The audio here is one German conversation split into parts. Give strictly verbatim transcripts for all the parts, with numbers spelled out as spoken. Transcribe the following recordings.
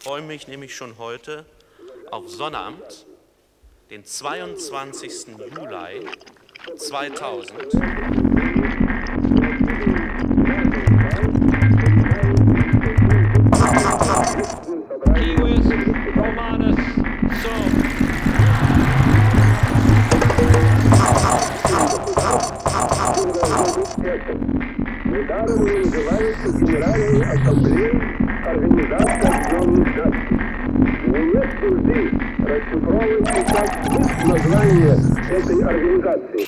freue mich nämlich schon heute auf Sonnabend, den zweiundzwanzigsten Juli zweitausend. Romanus Sum. Недаром называется Генеральной Ассамблеей Организации Объединенных Наций. Не нет нужды расшифровывать сейчас смысл названия этой организации.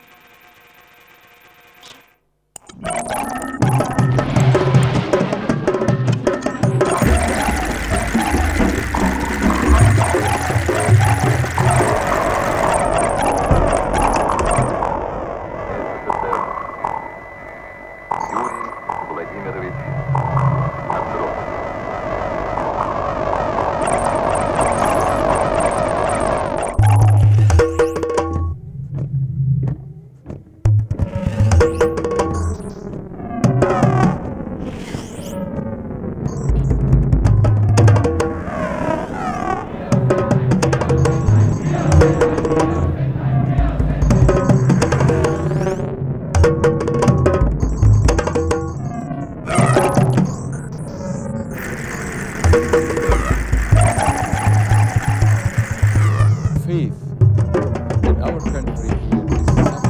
Faith in our country is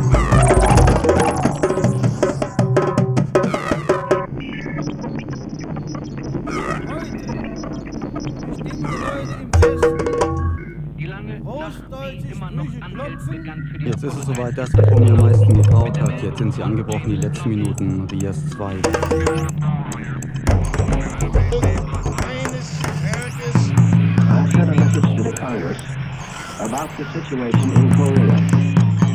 Jetzt ist es soweit, das, wovor mir am meisten getraut hat. Jetzt sind sie angebrochen, die letzten Minuten, Rias zwei. I've sent a message to the Congress about the situation in Korea.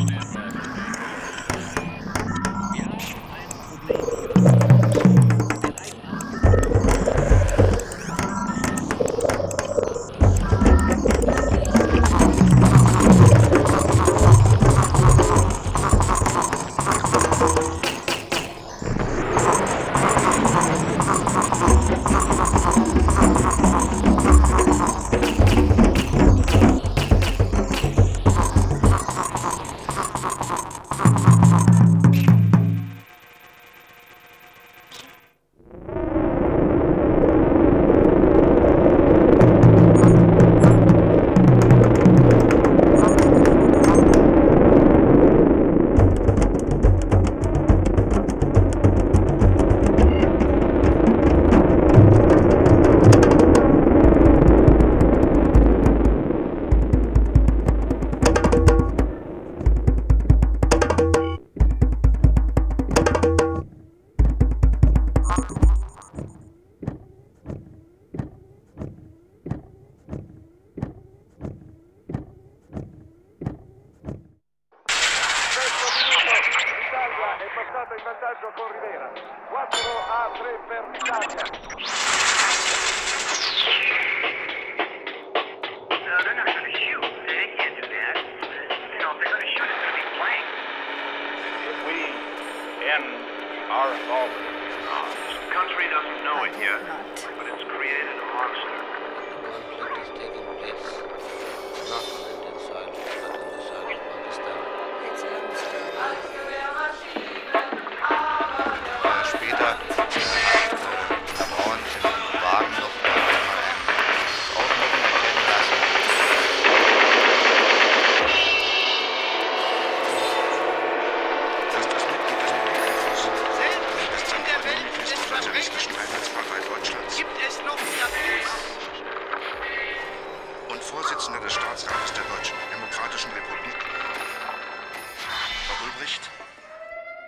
In vantaggio con Rivera, quattro a tre per l'Italia. No, they're not going to shoot. They can't do that. You know, if they're going to shoot, it's going to be blank. If we end our involvement in Vietnam, The country doesn't know it yet, but it's created a monster. Conflict is taking place not on Indian soil, but on the soil of Pakistan. It's a monster. Später hat Herr Braun in einem Wagen noch mal ein Aufmucken erkennen lassen. Das ist das Mitglied des Politikus. Das Zentralkomitee des Sozialistischen Einheitspartei Deutschlands. Gibt es noch Diabetes? Und Vorsitzender des Staatsrates der Deutschen Demokratischen Republik. Frau Ulbricht.